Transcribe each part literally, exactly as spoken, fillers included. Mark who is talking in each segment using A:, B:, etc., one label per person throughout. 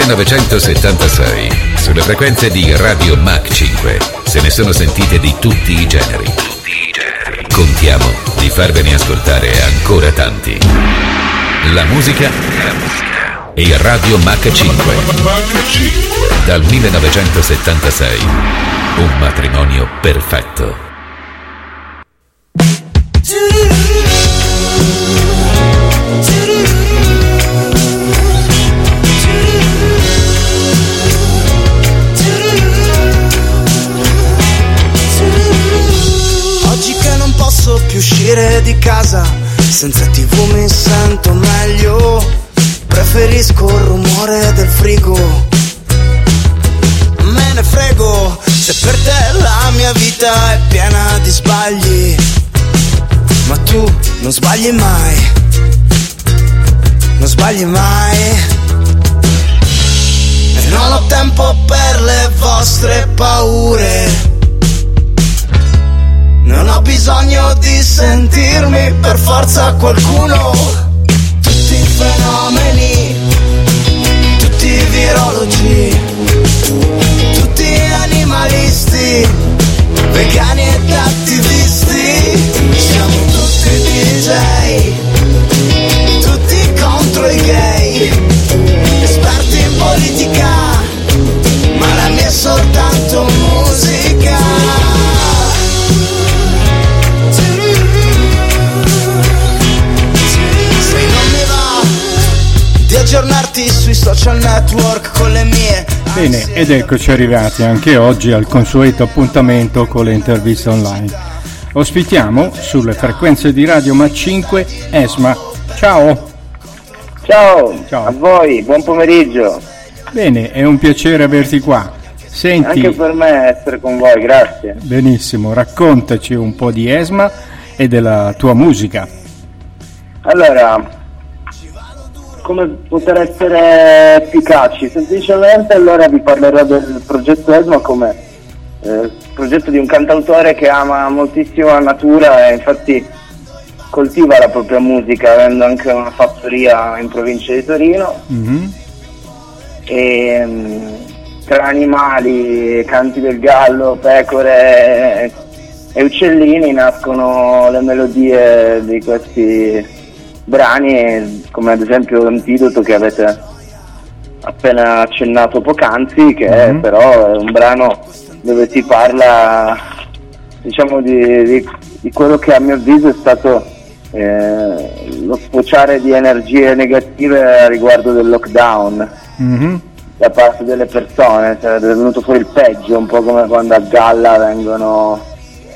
A: millenovecentosettantasei, sulle frequenze di Radio Mach cinque, se ne sono sentite di tutti i generi. Tutti i generi. Contiamo di farvene ascoltare ancora tanti. La musica, la musica e Radio Mach cinque. Dal millenovecentosettantasei, un matrimonio perfetto.
B: Oggi che non posso più uscire di casa, senza tivù mi sento meglio. Preferisco il rumore del frigo. Me ne frego se per te la mia vita è piena di sbagli, ma tu non sbagli mai, non sbagli mai. E non ho tempo per le vostre paure, non ho bisogno di sentirmi per forza qualcuno. Tutti i fenomeni, tutti i virologi, tutti animalisti, vegani ed attivisti, siamo tutti D J, tutti contro i gay, esperti in politica, ma la mia è soltanto musica. Di aggiornarti sui social network con le mie.
C: Bene, ed eccoci arrivati anche oggi al consueto appuntamento con le interviste online. Ospitiamo sulle frequenze di Radio Mach cinque Esma. Ciao.
D: Ciao.
C: Ciao.
D: A voi, buon pomeriggio.
C: Bene, è un piacere averti qua. Senti,
D: anche per me essere con voi, grazie.
C: Benissimo, raccontaci un po' di Esma e della tua musica.
D: Allora, come poter essere efficaci? Semplicemente allora vi parlerò del progetto Esma come eh, progetto di un cantautore che ama moltissimo la natura e infatti coltiva la propria musica, avendo anche una fattoria in provincia di Torino. Mm-hmm. E um, tra animali, canti del gallo, pecore e uccellini nascono le melodie di questi brani, come ad esempio l'Antidoto che avete appena accennato poc'anzi, che mm-hmm. è, però è un brano dove si parla, diciamo, di, di, di quello che a mio avviso è stato eh, lo sfociare di energie negative a riguardo del lockdown mm-hmm. da parte delle persone, cioè è venuto fuori il peggio, un po' come quando a galla vengono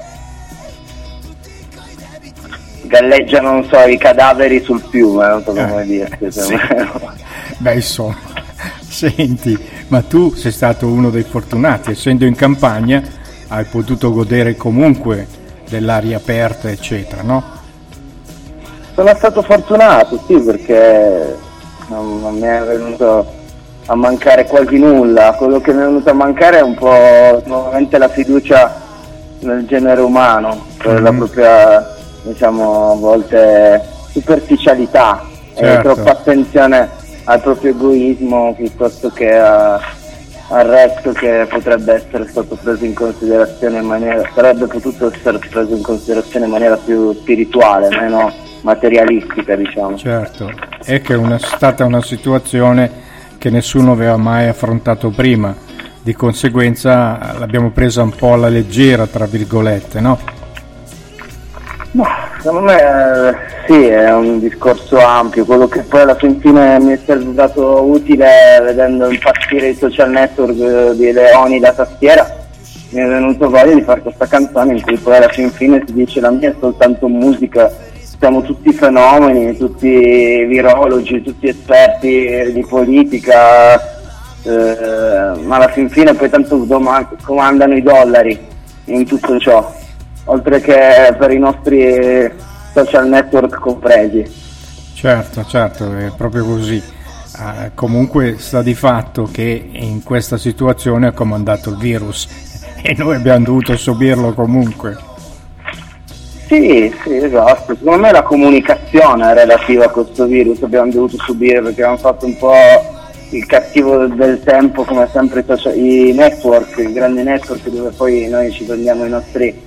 D: galleggiano, non so, i cadaveri sul fiume, non so come eh, dire.
C: Sì. Beh, insomma, senti, ma tu sei stato uno dei fortunati, essendo in campagna hai potuto godere comunque dell'aria aperta, eccetera, no?
D: Sono stato fortunato, sì, perché non, non mi è venuto a mancare quasi nulla. Quello che mi è venuto a mancare è un po' nuovamente la fiducia nel genere umano, per mm-hmm. la propria, diciamo, a volte superficialità, certo. E troppa attenzione al proprio egoismo piuttosto che a, al resto che potrebbe essere stato preso in considerazione in maniera, sarebbe potuto essere preso in considerazione in maniera più spirituale, meno materialistica, diciamo.
C: Certo, è che è una, stata una situazione che nessuno aveva mai affrontato prima, di conseguenza l'abbiamo presa un po' alla leggera, tra virgolette, no?
D: Ma secondo me eh, sì, è un discorso ampio. Quello che poi alla fin fine mi è stato utile vedendo impazzire i social network eh, di Leoni da tastiera, mi è venuto voglia di fare questa canzone in cui poi alla fin fine si dice la mia è soltanto musica, siamo tutti fenomeni, tutti virologi, tutti esperti di politica, eh, ma alla fin fine poi tanto dom- comandano i dollari in tutto ciò, oltre che per i nostri social network compresi.
C: Certo, certo, è proprio così. Uh, comunque sta di fatto che in questa situazione ha comandato il virus e noi abbiamo dovuto subirlo comunque.
D: Sì, sì, esatto. Secondo me la comunicazione è relativa a questo virus abbiamo dovuto subire, perché abbiamo fatto un po' il cattivo del tempo, come sempre i network, i grandi network dove poi noi ci prendiamo i nostri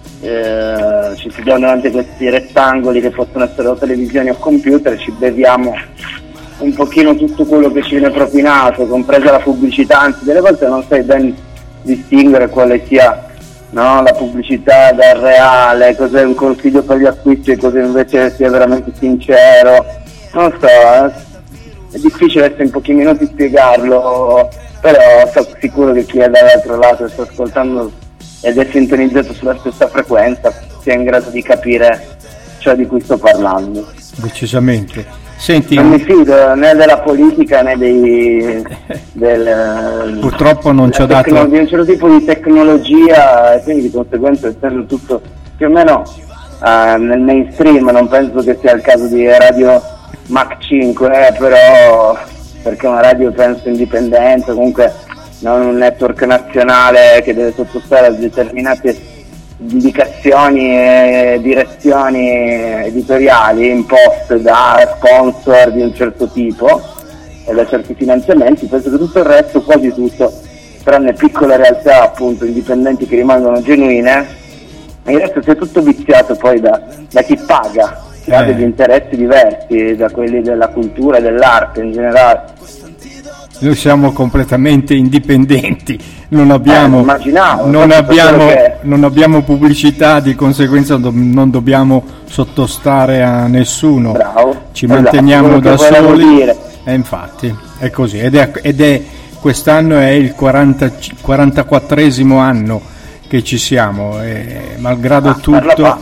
D: eh, ci sediamo davanti a questi rettangoli che possono essere o televisioni o computer, ci beviamo un pochino tutto quello che ci viene propinato, compresa la pubblicità, anzi delle volte non sai ben distinguere quale sia, no, la pubblicità dal reale, cos'è un consiglio per gli acquisti e cosa invece sia veramente sincero, non so, eh. È difficile adesso in pochi minuti spiegarlo, però sono sicuro che chi è dall'altro lato e sta ascoltando ed è sintonizzato sulla stessa frequenza sia in grado di capire ciò di cui sto parlando.
C: Decisamente. Senti,
D: non mi fido né della politica né dei del,
C: purtroppo non ci ha dato
D: di un certo tipo di tecnologia, e quindi di conseguenza essendo tutto più o meno uh, nel mainstream, non penso che sia il caso di Radio Mach cinque, eh, però perché è una radio penso indipendente, comunque non un network nazionale che deve sottostare a determinate indicazioni e direzioni editoriali imposte da sponsor di un certo tipo e da certi finanziamenti. Penso che tutto il resto, quasi tutto, tranne piccole realtà appunto indipendenti che rimangono genuine, e il resto sia tutto viziato poi da, da chi paga, che ha degli interessi diversi da quelli della cultura e dell'arte in generale.
C: Noi siamo completamente indipendenti, non abbiamo,
D: eh,
C: non abbiamo, che... non abbiamo pubblicità, di conseguenza do- non dobbiamo sottostare a nessuno.
D: Bravo,
C: ci manteniamo
D: esatto,
C: da soli e eh, infatti è così, ed è, ed è quest'anno è il quaranta, quarantaquattresimo anno che ci siamo, e malgrado
D: ah,
C: tutto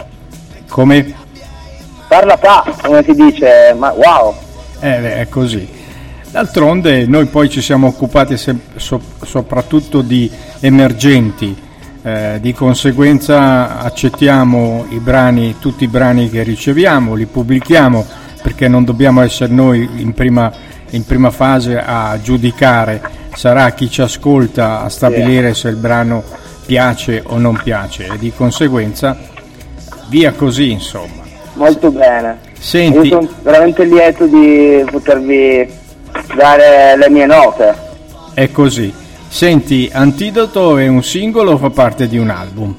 C: come
D: parla pa, come si dice, ma wow,
C: eh, è così. D'altronde noi poi ci siamo occupati se- so- soprattutto di emergenti, eh, di conseguenza accettiamo i brani, tutti i brani che riceviamo, li pubblichiamo, perché non dobbiamo essere noi in prima, in prima fase a giudicare, sarà chi ci ascolta a stabilire se il brano piace o non piace, e di conseguenza via così, insomma.
D: Molto bene.
C: Senti,
D: io sono veramente lieto di potervi dare le mie note.
C: È così. Senti, Antidoto è un singolo o fa parte di un album?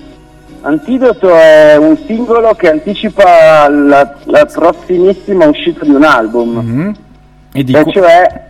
D: Antidoto è un singolo che anticipa la, la prossimissima uscita di un album.
C: Mm-hmm. E di
D: e
C: cu-
D: cioè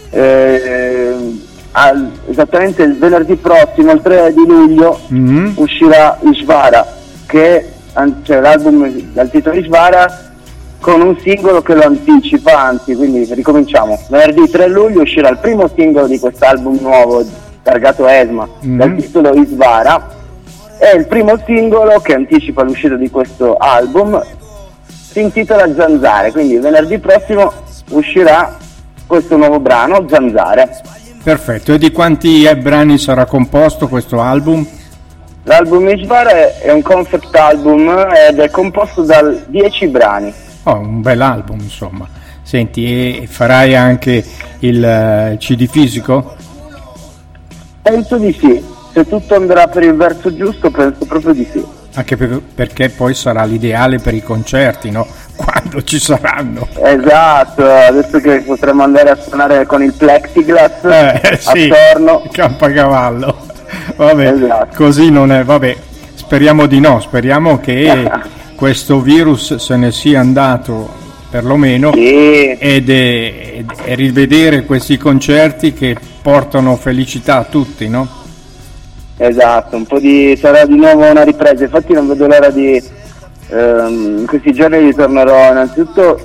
D: eh, al, esattamente il venerdì prossimo, il tre di luglio, mm-hmm. uscirà Ishvara, che cioè l'album dal titolo Ishvara, con un singolo che lo anticipa, anzi, quindi ricominciamo. Venerdì tre luglio uscirà il primo singolo di quest'album nuovo targato Esma, mm-hmm. dal titolo Ishvara, e il primo singolo che anticipa l'uscita di questo album si intitola Zanzare, quindi venerdì prossimo uscirà questo nuovo brano, Zanzare.
C: Perfetto, e di quanti brani sarà composto questo album?
D: L'album Ishvara è un concept album ed è composto da dieci brani.
C: Oh, un bel album, insomma. Senti, e farai anche il C D fisico?
D: Penso di sì, se tutto andrà per il verso giusto penso proprio di sì.
C: Anche per, perché poi sarà l'ideale per i concerti, no? Quando ci saranno.
D: Esatto, adesso che potremo andare a suonare con il plexiglass
C: eh, sì,
D: attorno.
C: Campacavallo. Vabbè,
D: esatto.
C: Così non è, vabbè, speriamo di no, speriamo che questo virus se ne sia andato perlomeno,
D: sì.
C: ed, è, e rivedere questi concerti che portano felicità a tutti, no?
D: Esatto, un po' di sarà di nuovo una ripresa, infatti non vedo l'ora di ehm, in questi giorni ritornerò innanzitutto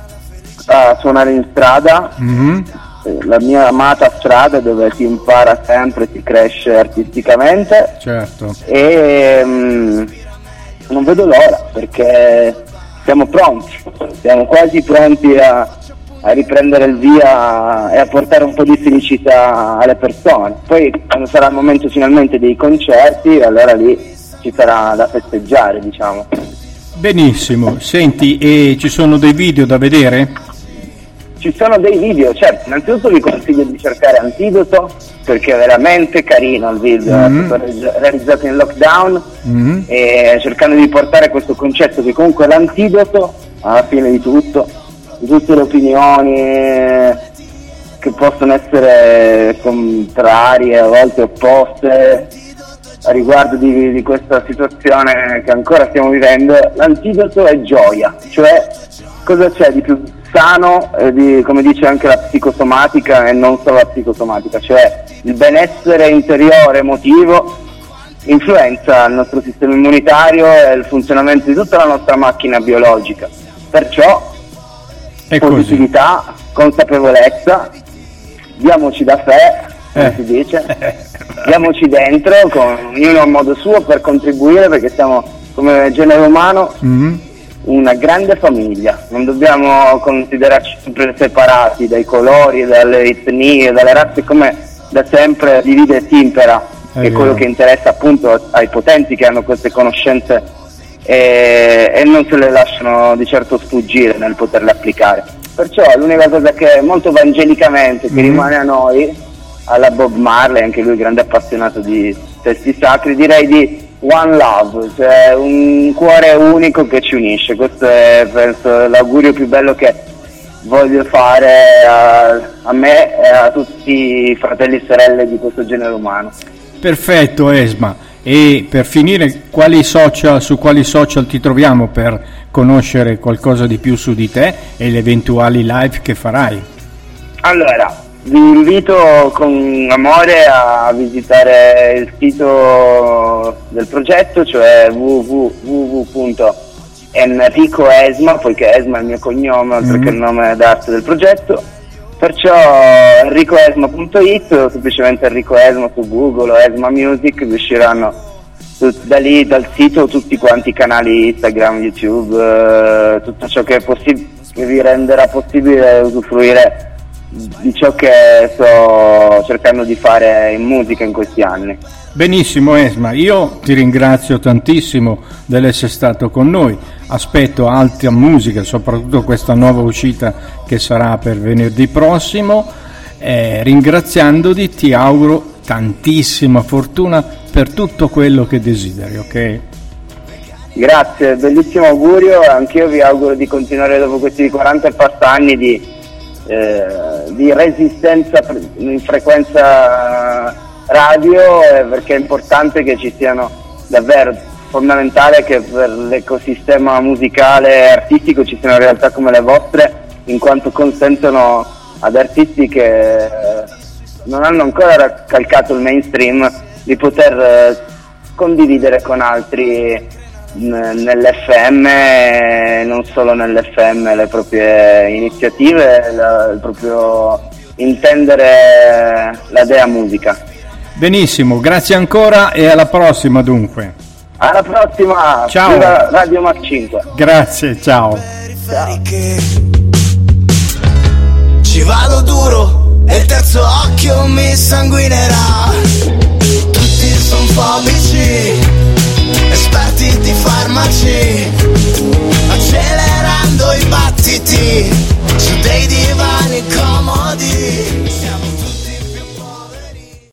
D: a suonare in strada, mm-hmm. la mia amata strada dove si impara sempre, si cresce artisticamente,
C: certo,
D: e um, non vedo l'ora perché siamo pronti, siamo quasi pronti a, a riprendere il via e a portare un po' di felicità alle persone. Poi quando sarà il momento finalmente dei concerti, allora lì ci sarà da festeggiare, diciamo.
C: Benissimo, senti, e ci sono dei video da vedere?
D: Ci sono dei video, certo, innanzitutto vi consiglio di cercare Antidoto perché è veramente carino il video, mm-hmm. è stato realizzato in lockdown, mm-hmm. e cercando di portare questo concetto che comunque è l'antidoto alla fine di tutto, di tutte le opinioni che possono essere contrarie, a volte opposte a riguardo di, di questa situazione che ancora stiamo vivendo. L'antidoto è gioia, cioè cosa c'è di più sano, eh, di, come dice anche la psicosomatica e non solo la psicosomatica, cioè il benessere interiore emotivo influenza il nostro sistema immunitario e il funzionamento di tutta la nostra macchina biologica. Perciò è positività, così. Consapevolezza, diamoci da sé, come eh. si dice, diamoci dentro, con ognuno a modo suo, per contribuire, perché siamo come genere umano mm-hmm. una grande famiglia. Non dobbiamo considerarci sempre separati dai colori, dalle etnie, dalle razze, come da sempre divide e timpera, che è quello che interessa appunto ai potenti che hanno queste conoscenze e, e non se le lasciano di certo sfuggire nel poterle applicare. Perciò l'unica cosa che molto evangelicamente che mm-hmm. rimane a noi, alla Bob Marley, anche lui grande appassionato di testi sacri, direi di One Love, cioè un cuore unico che ci unisce. Questo è, penso, l'augurio più bello che voglio fare a, a me e a tutti i fratelli e sorelle di questo genere umano.
C: Perfetto Esma, e per finire, quali social, su quali social ti troviamo per conoscere qualcosa di più su di te e le eventuali live che farai?
D: Allora, vi invito con amore a visitare il sito del progetto, cioè w w w punto enrico esma, poiché Esma è il mio cognome oltre mm. che il nome d'arte del progetto. Perciò enrico esma punto it o semplicemente Enrico Esma su Google o Esma Music, vi usciranno da lì, dal sito, tutti quanti i canali Instagram, YouTube, eh, tutto ciò che, è possib- che vi renderà possibile usufruire di ciò che sto cercando di fare in musica in questi anni.
C: Benissimo Esma, io ti ringrazio tantissimo dell'essere stato con noi, aspetto altra musica, soprattutto questa nuova uscita che sarà per venerdì prossimo, eh, ringraziandoti ti auguro tantissima fortuna per tutto quello che desideri, ok?
D: Grazie, bellissimo augurio, anch'io vi auguro di continuare dopo questi quaranta e passa anni di, eh, di resistenza in frequenza radio, eh, perché è importante che ci siano, davvero fondamentale che per l'ecosistema musicale e artistico ci siano realtà come le vostre, in quanto consentono ad artisti che eh, non hanno ancora calcato il mainstream di poter eh, condividere con altri n- nell'F M, e non solo nell'F M, le proprie iniziative, la, il proprio intendere la dea musica.
C: Benissimo, grazie ancora e alla prossima dunque.
D: Alla prossima,
C: ciao.
D: Radio Mach cinque.
C: Grazie, ciao.
B: Ciao. Ci vado duro e il terzo occhio mi sanguinerà. Tutti son fobici, esperti di farmaci, accelerando i battiti su dei divani comodi.